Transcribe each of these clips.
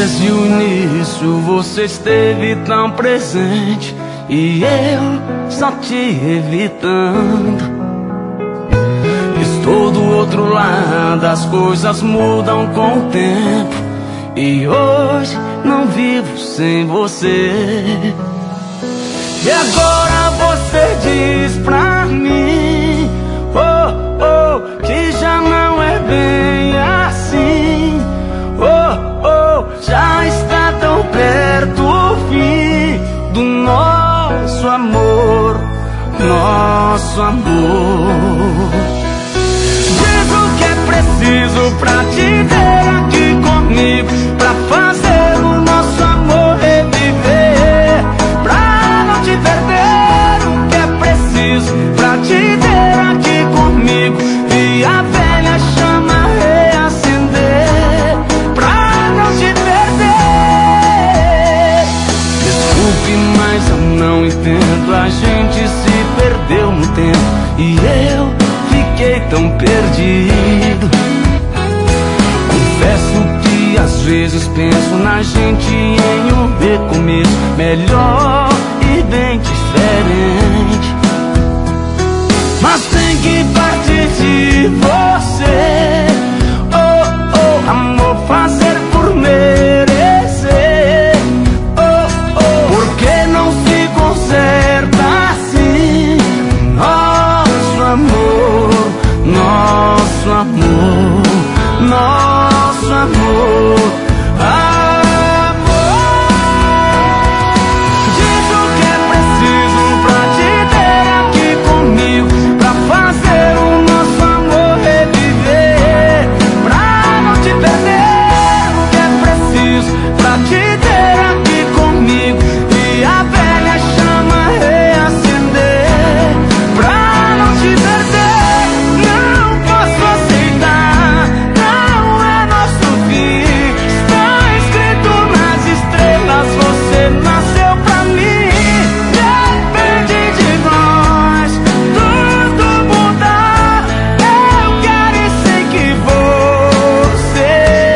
Desde o início você esteve tão presente e eu só te evitando. Estou do outro lado, as coisas mudam com o tempo e hoje não vivo sem você. E agora você diz pra mim, oh, oh, que já não é bem assim. Oh, oh, já está tão perto o fim do nosso amor, nosso amor. Diz o que é preciso pra te ter aqui comigo, pra fazer o nosso amor reviver, pra não te perder. O que é preciso pra te ter aqui comigo e a velha chama reacender, pra não te perder. Desculpe, mas eu não entendo, a gente se perdeu no tempo e eu fiquei tão perdido. Confesso que às vezes penso na gente em um recomeço melhor e bem diferente, mas tem que partir de você. Oh, oh, amor, fazer por merecer. Oh, oh, porque não se conserta assim nosso amor, nosso amor, nosso amor, amor. Diz o que é preciso pra te ter aqui comigo, pra fazer o nosso amor reviver, pra não te perder. O que é preciso pra te ter aqui comigo e a velha chama reacender, pra não te perder. Não posso aceitar, não é nosso fim. Está escrito nas estrelas, você nasceu pra mim. Depende de nós tudo mudar. Eu quero e sei que você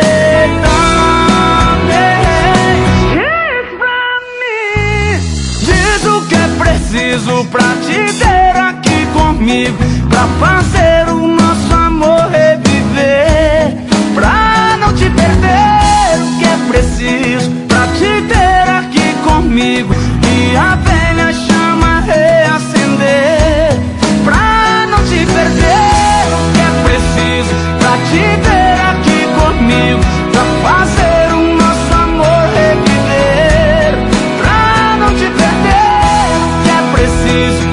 também. Diz pra mim, diz o que é preciso pra te ter aqui comigo, pra fazer o nosso amor reviver, pra não te perder. O que é preciso pra te ter aqui comigo e a velha chama reacender, pra não te perder. O que é preciso pra te ter aqui comigo, pra fazer o nosso amor reviver, pra não te perder. O que é preciso